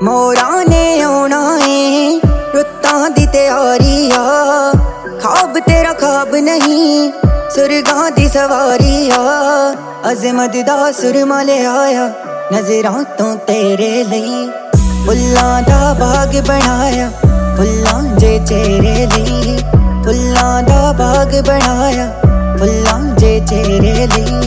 मोरा ने आना है रुत्तां दी तैयारी आ, ख्वाब तेरा ख्वाब नहीं सुरगां दी सवारी आ। अज़मत दा सुरमा ले आया नज़रां तो तेरे लई, फुल्लां दा बाग बनाया फुल्लां जे चेहरे लई, फुल्लां दा बाग बनाया फुल्लां जे चेहरे लई।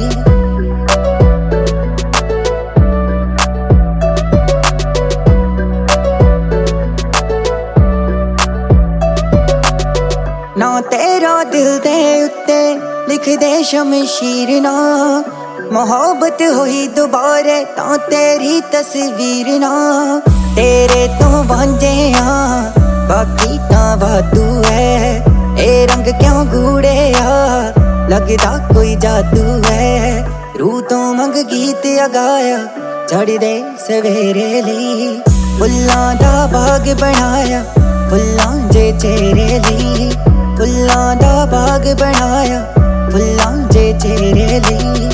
ना तेरा दिल दे उत्ते लिख दे शमशीर ना, मोहब्बत हुई दोबारे तां तेरी तस्वीर ना। तेरे तो वांझे आ बाकी तां वादू है, ए रंग क्यों गूड़े आ लगदा कोई जादू है। रूह तो मंग गीत गाया चढ़ दे सवेरे लई, फुल्लां दा बाग बनाया फुल्लां जे चेहरे लई, फुल्लां दा बाग बनाया फुल्लां जे चेहरे लई।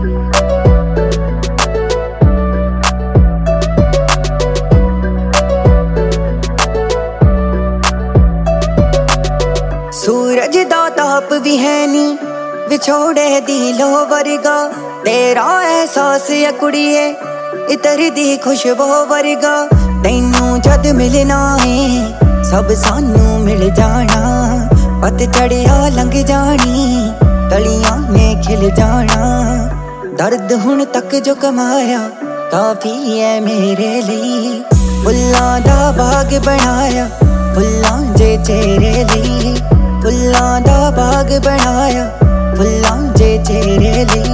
सूरज दा ताप भी है नी विछोड़े दी लो वर्गा, तेरा एहसास है कुड़िए इतर दी खुशबू वर्गा। तैनू जद मिलना है सब सानू मिल जाना, पतझड़िया लंघ जानी कलियां ने खिल जाना। दर्द हुण तक जो कमाया काफी है मेरे लिए, फुल्लां दा बाग बनाया फुल्लां जे चेहरे लई, फुल्लां दा बाग बनाया फुल्लां जे चेहरे लई।